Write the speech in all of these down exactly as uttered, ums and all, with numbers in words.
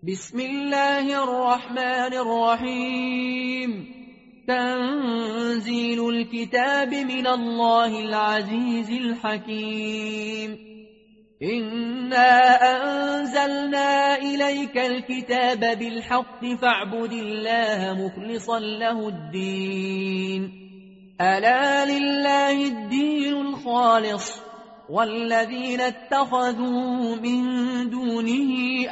بسم الله الرحمن الرحيم. تنزيل الكتاب من الله العزيز الحكيم. إنا أنزلنا إليك الكتاب بالحق فاعبد الله مخلصا له الدين. ألا لله الدين الخالص، والذين اتخذوا من دونه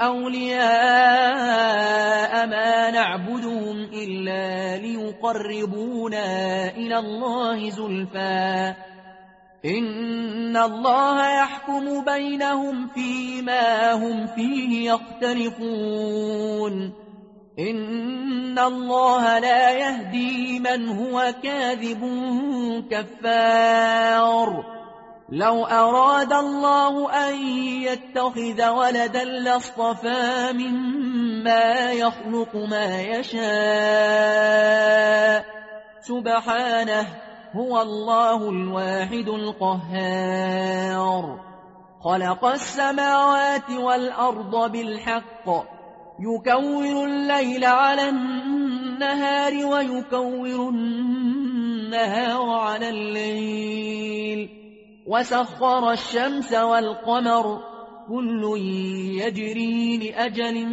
أولياء ما نعبدهم إلا ليقربونا إلى الله زلفى إن الله يحكم بينهم فيما هم فيه يختلفون. إن الله لا يهدي من هو كاذب كفار. لو أراد الله أن يتخذ ولدا لاصطفى مما يخلق ما يشاء سبحانه، هو الله الواحد القهار. خلق السماوات والأرض بالحق، يكور الليل على النهار ويكور النهار على الليل، وسخر الشمس والقمر كل يجري لأجل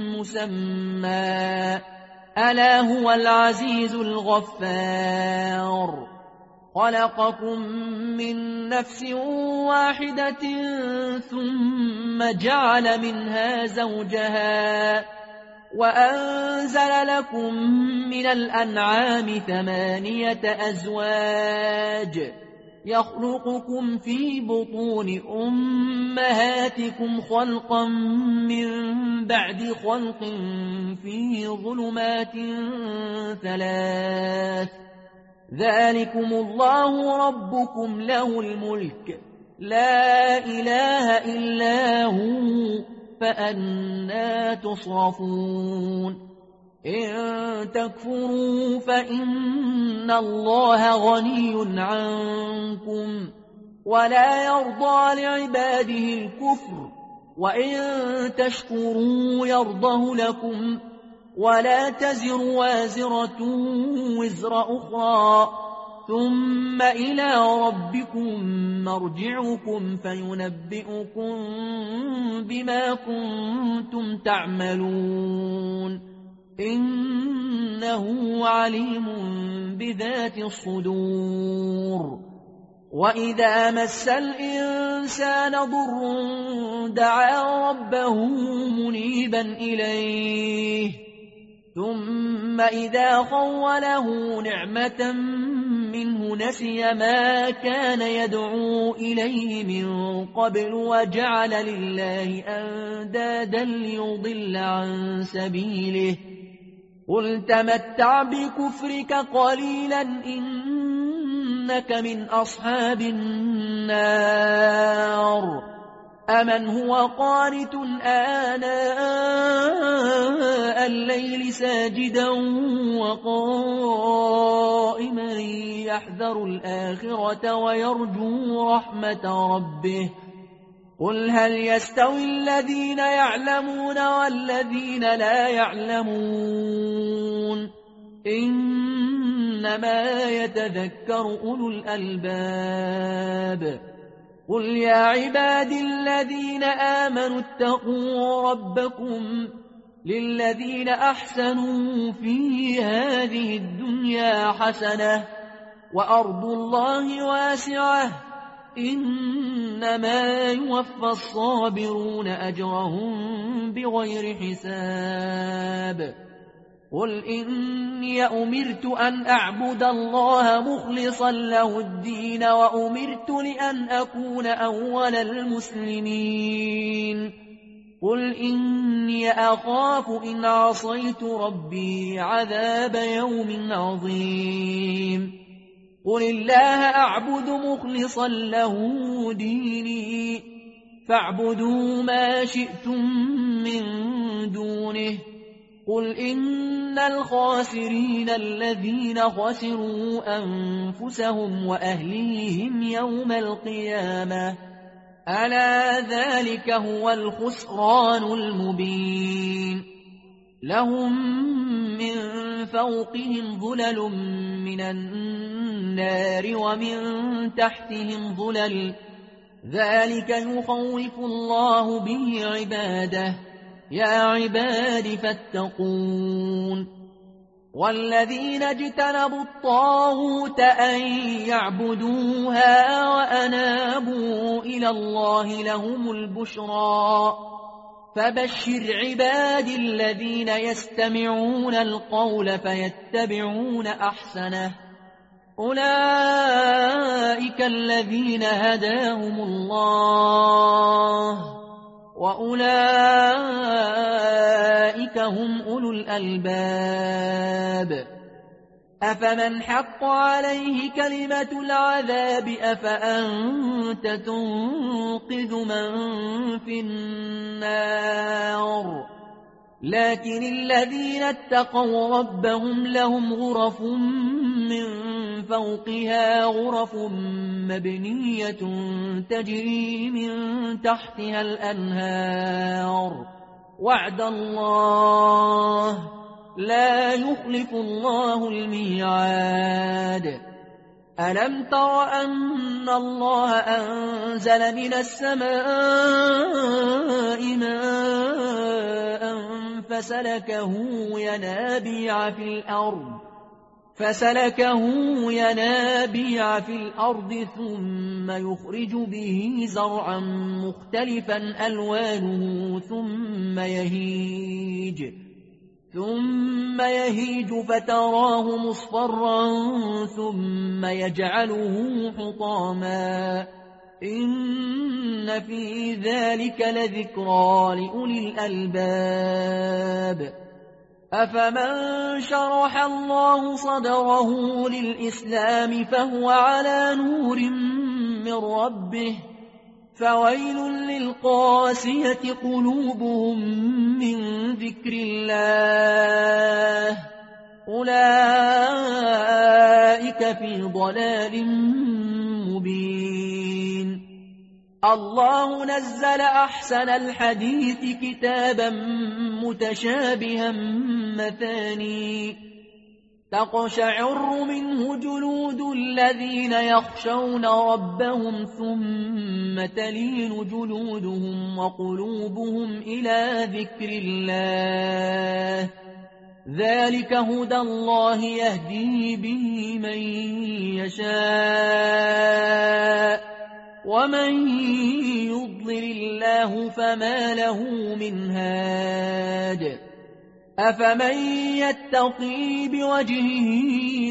مسمى، ألا هو العزيز الغفار. خلقكم من نفس واحدة ثم جعل منها زوجها وأنزل لكم من الأنعام ثمانية أزواج يخلقكم في بطون أمهاتكم خلقا من بعد خلق في ظلمات ثلاث، ذلكم الله ربكم له الملك لا إله إلا هو، فأنا تصرفون؟ إن تكفروا فإن الله غني عنكم ولا يرضى لعباده الكفر، وإن تشكروا يرضه لكم، ولا تزر وازرة وزر أخرى، ثم إلى ربكم مرجعكم فينبئكم بما كنتم تعملون. إنه عليم بذات الصدور. وإذا مس الإنسان ضر دعا ربه منيبا إليه، ثم إذا خوله نعمة منه نسي ما كان يدعو إليه من قبل وجعل لله أندادا ليضل عن سبيله. قل تمتع بكفرك قليلا إنك من أصحاب النار. أمن هو قانت آناء الليل ساجدا وقائما يحذر الآخرة ويرجو رحمة ربه؟ قل هل يستوي الذين يعلمون والذين لا يعلمون؟ إنما يتذكر أولو الألباب. قل يا عبادي الذين آمنوا اتقوا ربكم للذين أحسنوا في هذه الدنيا حسنة وأرض الله واسعة إنما يوفى الصابرون أجرهم بغير حساب. قل إني أمرت أن أعبد الله مخلصا له الدين وأمرت لأن أكون أول المسلمين. قل إني أخاف إن عصيت ربي عذاب يوم عظيم. قل الله أعبد مخلصا له ديني فاعبدوا ما شئتم من دونه. قل إن الخاسرين الذين خسروا أنفسهم وأهليهم يوم القيامة ألا ذلك هو الخسران المبين. لهم من فوقهم ظلل من النار ومن تحتهم ظلل ذلك يخوف الله به عباده يا عباد فاتقون والذين اجتنبوا الطاغوت أن يعبدوها وأنابوا إلى الله لهم البشرى فبشر عبادي الذين يستمعون القول فيتبعون أحسنه أولئك الذين هداهم الله وأولئك هم أولو الألباب أفمن حق عليه كلمة العذاب أفأنت تنقذ من في النار لكن الذين اتقوا ربهم لهم غرف من فوقها غرف مبنية تجري من تحتها الأنهار وعد الله لا يخلف الله الميعاد ألم تر أن الله أنزل من السماء ماء فسلكه ينابيع في الأرض فسلكه ينابيع في الأرض ثم يخرج به زرعا مختلفا ألوانه ثم يهيج ثم يهيج فتراه مصفرا ثم يجعله حطاما إن في ذلك لذكرى لأولي الألباب أفمن شرح الله صدره للإسلام فهو على نور من ربه فويل للقاسية قلوبهم من ذكر الله أولئك في ضلال مبين الله نزل أحسن الحديث كتابا متشابها مثاني تقشعر منه جلود الذين يخشون ربهم ثم تلين جلودهم وقلوبهم إلى ذكر الله ذلك هدى الله يهدي به من يشاء ومن يضلل الله فما له من هاد أفمن يتقي بوجهه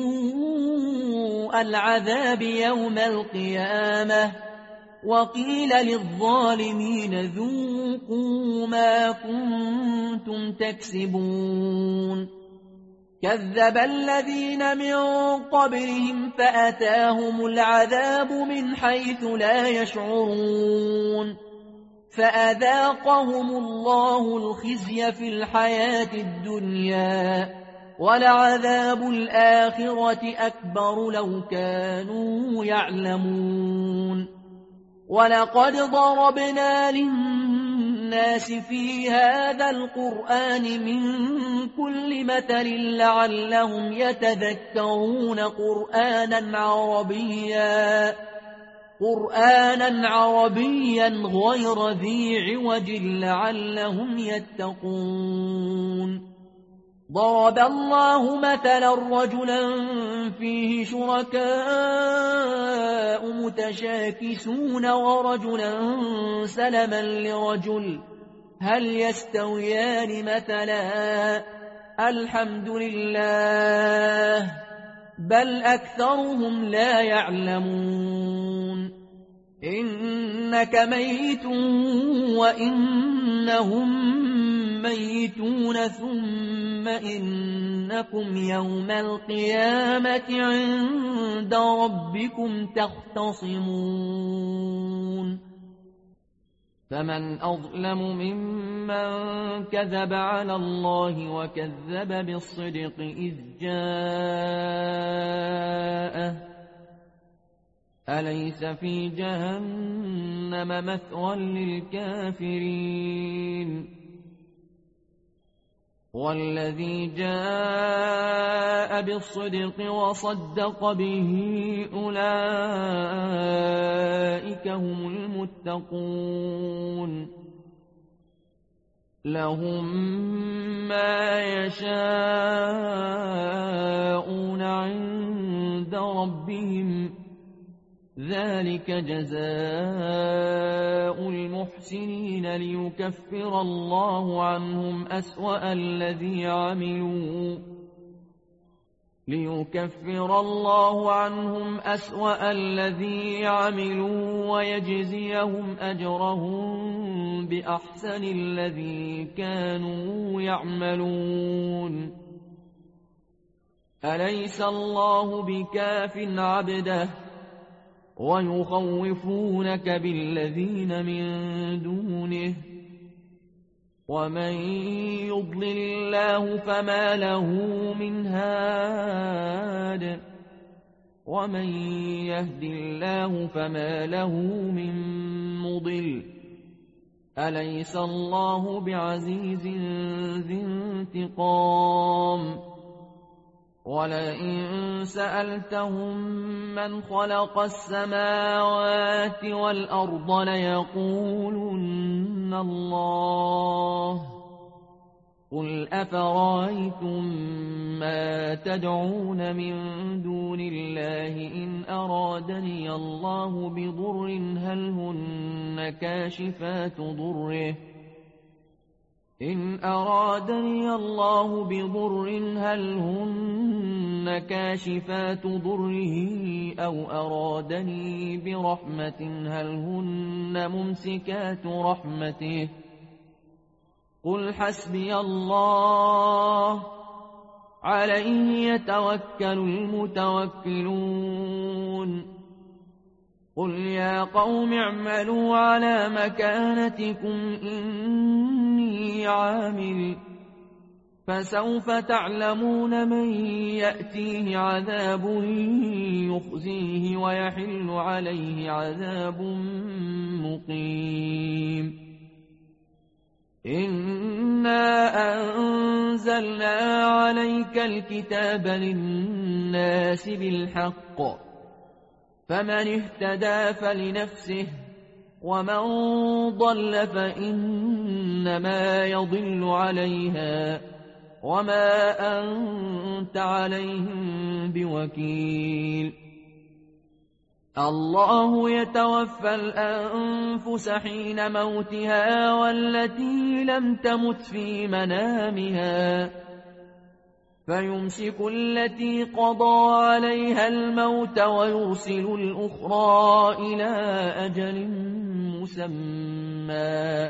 سوء العذاب يوم القيامة وقيل للظالمين ذوقوا ما كنتم تكسبون كذب الذين من قبلهم فأتاهم العذاب من حيث لا يشعرون فأذاقهم الله الخزي في الحياة الدنيا ولعذاب الآخرة أكبر لو كانوا يعلمون ولقد ضربنا للناس في هذا القرآن من كل مثل لعلهم يتذكرون قرآنا عربيا قرآنا عربيا غير ذي عوج لعلهم يتقون ضرب الله مثلا رجلا فيه شركاء متشاكسون ورجلا سلما لرجل هل يستويان مثلا الحمد لله بل أكثرهم لا يعلمون إنك ميت وإنهم ميتون ثم إنكم يوم القيامة عند ربكم تختصمون فمن أظلم ممن كذب على الله وكذب بالصدق إذ جاءه أليس في جهنم مثوى للكافرين والذي جاء بالصدق وصدق به أولئك هم المتقون لهم ما يشاءون عند ربهم ذلك جزاء المحسنين ليكفر الله عنهم أسوأ الذي عملوا ليكفر الله عنهم أسوأ الذي عملوا ويجزيهم أجرهم بأحسن الذي كانوا يعملون أليس الله بكاف عبده ويخوفونك بالذين من دونه ومن يضلل الله فما له من هاد ومن يهد الله فما له من مضل أليس الله بعزيز ذي انتقام ولئن سألتهم من خلق السماوات والأرض ليقولن الله قل أفرأيتم ما تدعون من دون الله إن أرادني الله بضر هل هن كاشفات ضره إن أرادني الله بضر هل هن كاشفات ضره أو أرادني برحمة هل هن ممسكات رحمته قل حسبي الله عليه يتوكل المتوكلون قل يا قوم اعملوا على مكانتكم إني عامل فسوف تعلمون من يأتيه عذاب يخزيه ويحل عليه عذاب مقيم إنا أنزلنا عليك الكتاب للناس بالحق فمن اهتدى فلنفسه ومن ضل فإنما يضل عليها وما أنت عليهم بوكيل الله يتوفى الأنفس حين موتها والتي لم تمت في منامها فيمسك التي قضى عليها الموت ويرسل الأخرى إلى أجل مسمى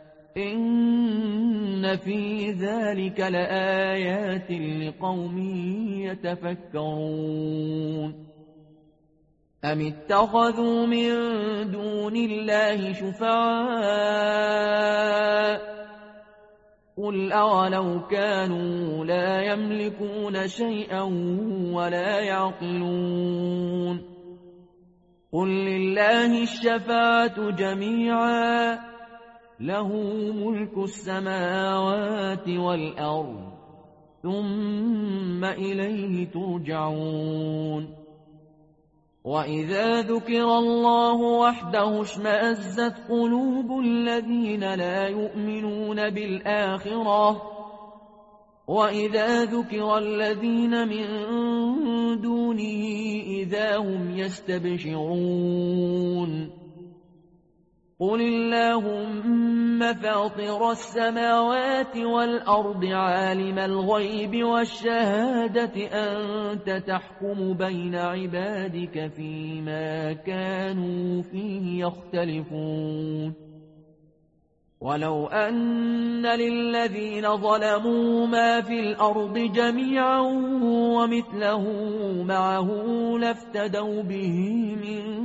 إن في ذلك لآيات لقوم يتفكرون أم اتخذوا من دون الله شفعاء قل أولو كانوا لا يملكون شيئا ولا يعقلون قل لله الشفاعة جميعا له ملك السماوات والأرض ثم إليه ترجعون وإذا ذكر الله وحده اشمأزت قلوب الذين لا يؤمنون بالآخرة وإذا ذكر الذين من دونه إذا هم يستبشرون قل اللهم فاطر السماوات والأرض عالم الغيب والشهادة أنت تحكم بين عبادك فيما كانوا فيه يختلفون ولو أن للذين ظلموا ما في الأرض جميعا ومثله معه لافتدوا به من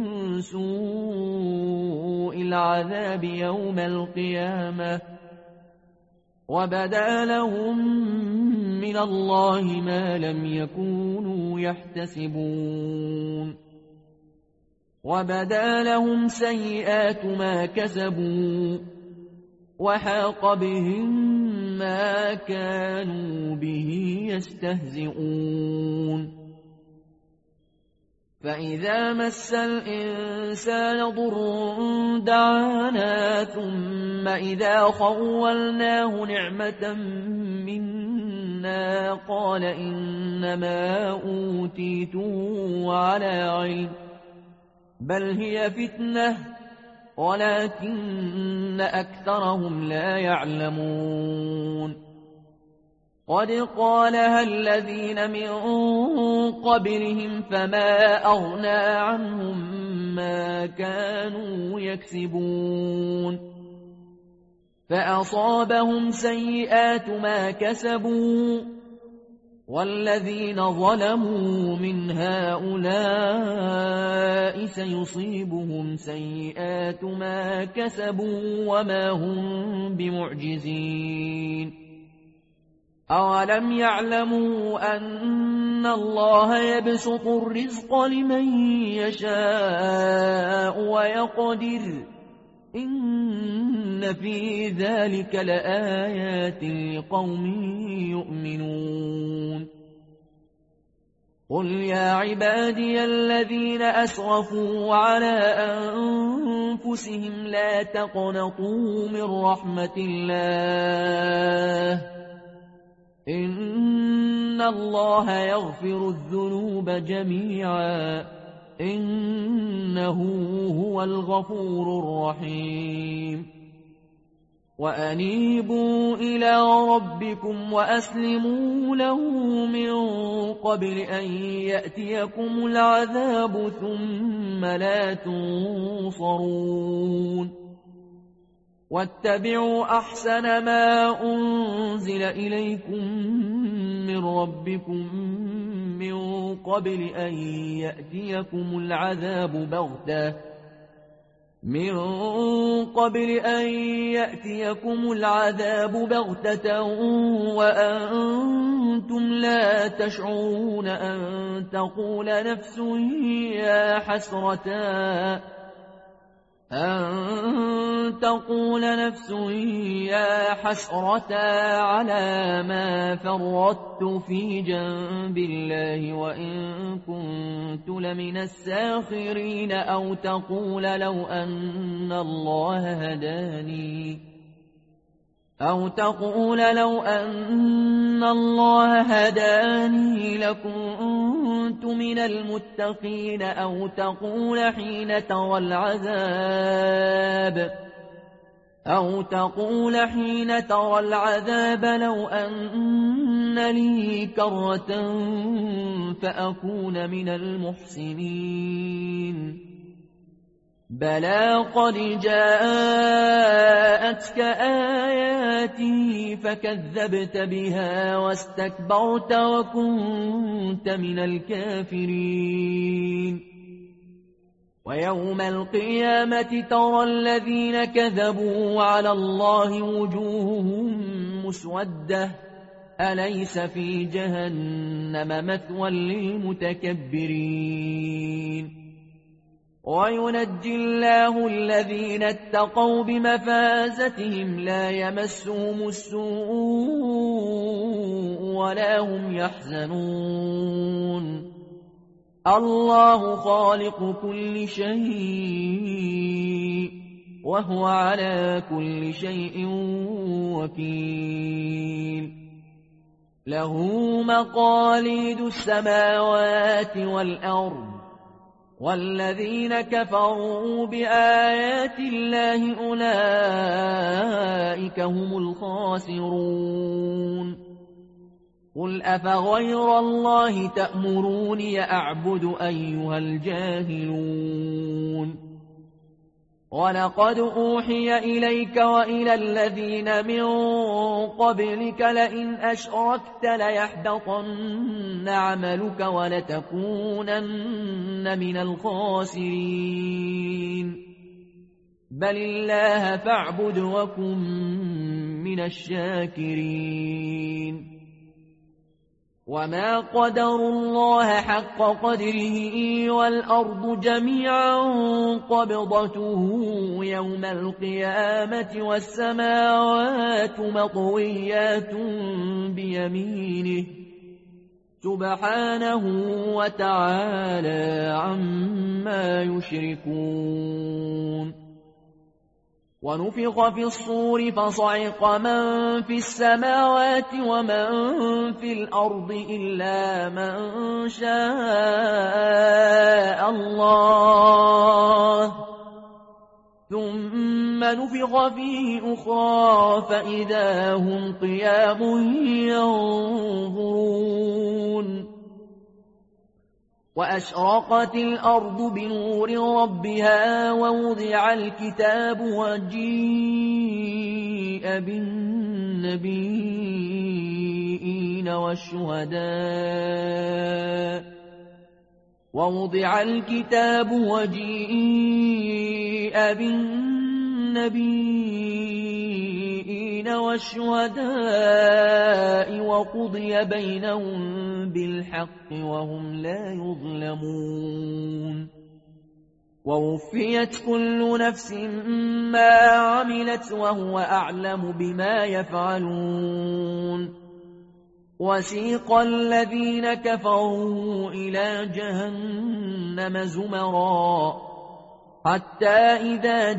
سوء العذاب يوم القيامة وبدا لهم من الله ما لم يكونوا يحتسبون وبدا لهم سيئات ما كسبوا وحاق بهم ما كانوا به يستهزئون فإذا مس الإنسان ضر دعانا ثم إذا خولناه نعمة منا قال إنما أوتيته على علم بل هي فتنة ولكن أكثرهم لا يعلمون قد قالها الذين من قبلهم فما أغنى عنهم ما كانوا يكسبون فأصابهم سيئات ما كسبوا والذين ظلموا من هؤلاء سيصيبهم سيئات ما كسبوا وما هم بمعجزين أولم يعلموا أن الله يبسط الرزق لمن يشاء ويقدر إن في ذلك لآيات لقوم يؤمنون قل يا عبادي الذين أسرفوا على أنفسهم لا تقنطوا من رحمة الله إن الله يغفر الذنوب جميعا إنه هو الغفور الرحيم وأنيبوا إلى ربكم وأسلموا له من قبل أن يأتيكم العذاب ثم لا تنصرون واتبعوا أحسن ما أنزل إليكم من ربكم من قبل أن يأتيكم العذاب بغتة من قبل أن يأتيكم العذاب بغتة وأنتم لا تشعرون أن تقول نفس يا حسرتا أن تقول نفس يا حسرتا على ما فرطت في جنب الله وإن كنت لمن الساخرين أو تقول لو أن الله هداني أو تقول لو أن الله هداني لكنت من المتقين أو تقول حين ترى العذاب أو تقول حين ترى العذاب لو أن لي كرة فأكون من المحسنين بلى قد جاءتك آياتي فكذبت بها واستكبرت وكنت من الكافرين ويوم القيامة ترى الذين كذبوا على الله وجوههم مسودة أليس في جهنم مثوى للمتكبرين وينجي الله الذين اتقوا بمفازتهم لا يمسهم السوء ولا هم يحزنون الله خالق كل شيء وهو على كل شيء وكيل له مقاليد السماوات والأرض والذين كفروا بآيات الله أولئك هم الخاسرون قل أفغير الله تأمروني أعبد أيها الجاهلون ولقد أوحي إليك وإلى الذين من قبلك لئن أشركت ليحبطن عملك ولتكونن من الخاسرين بل الله فاعبد وكن من الشاكرين وما قدروا الله حق قدره والأرض جميعا قبضته يوم القيامة والسماوات مطويات بيمينه سبحانه وتعالى عما يشركون ونفخ في الصور فصعق من في السماوات ومن في الأرض إلا من شاء الله ثم نفخ فيه أخرى فإذا هم قيام ينظرون وأشرقت الأرض بنور ربها ووضع الكتاب وجيء بالنبيين والشهداء ووضع الكتاب وجيء بالنبيين والشهداء وقضي بينهم بالحق وهم لا يظلمون ووفيت كل نفس ما عملت وهو أعلم بما يفعلون وسيق الذين كفروا إلى جهنم زمرا حتى إذا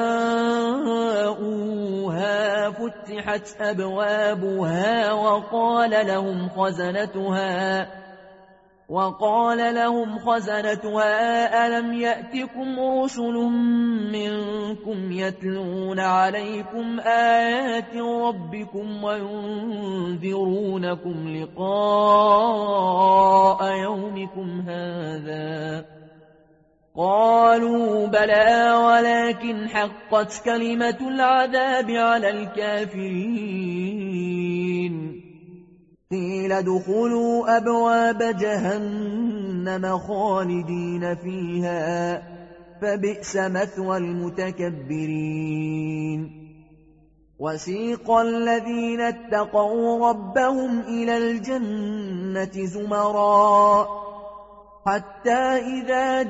جاءوها فتحت أبوابها وقال لهم خزنتها وقال لهم خزنتها ألم يأتكم رسل منكم يتلون عليكم آيات ربكم وينذرونكم لقاء يومكم هذا قالوا بلى ولكن حقت كلمة العذاب على الكافرين قيل ادخلوا أبواب جهنم خالدين فيها فبئس مثوى المتكبرين وسيق الذين اتقوا ربهم إلى الجنة زمرا حتى إذا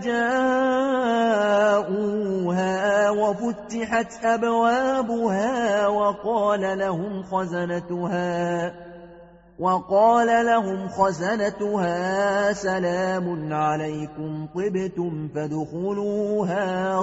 جاءوها وفتحت أبوابها وقال لهم خزنتها وقال لهم خزنتها سلام عليكم طبتم فادخلوها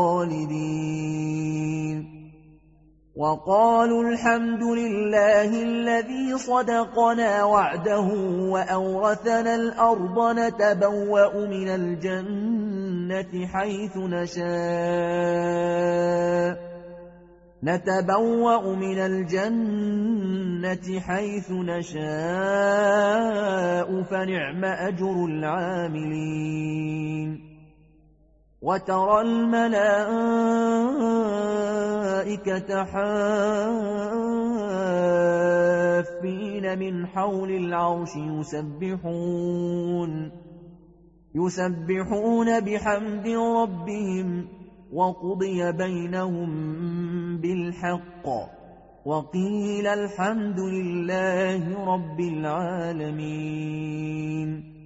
خالدين وقالوا الحمد لله الذي صدقنا وعده وأورثنا الأرض نتبوأ من الجنة حيث نشاء نتبوأ من الجنة حيث نشاء فنعم أجر العاملين وترى الملائكة حافين من حول العرش يسبحون يسبحون بحمد ربهم وقضي بينهم بالحق وقيل الحمد لله رب العالمين